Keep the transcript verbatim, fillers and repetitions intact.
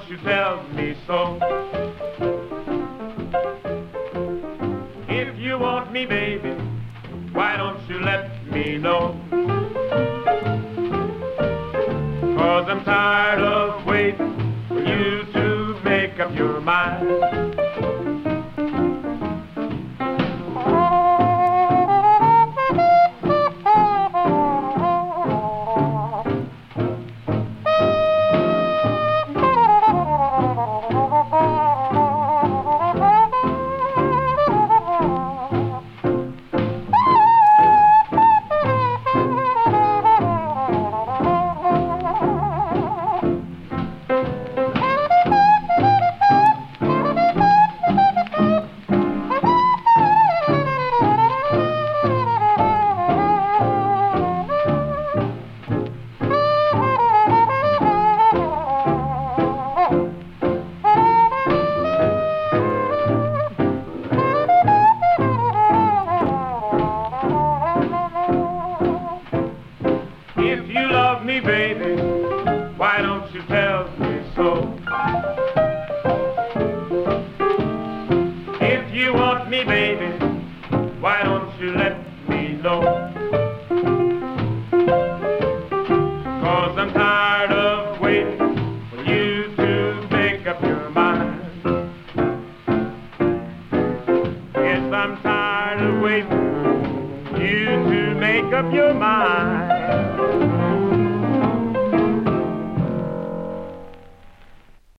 don't you tell me so? If you want me, baby, why don't you let me know? 'Cause I'm tired of waiting for you to make up your mind. If you love me, baby, why don't you tell me so? If you want me, baby, why don't you let me know? 'Cause I'm tired of waiting for you to make up your mind. Yes, I'm tired of waiting for you to make up your mind.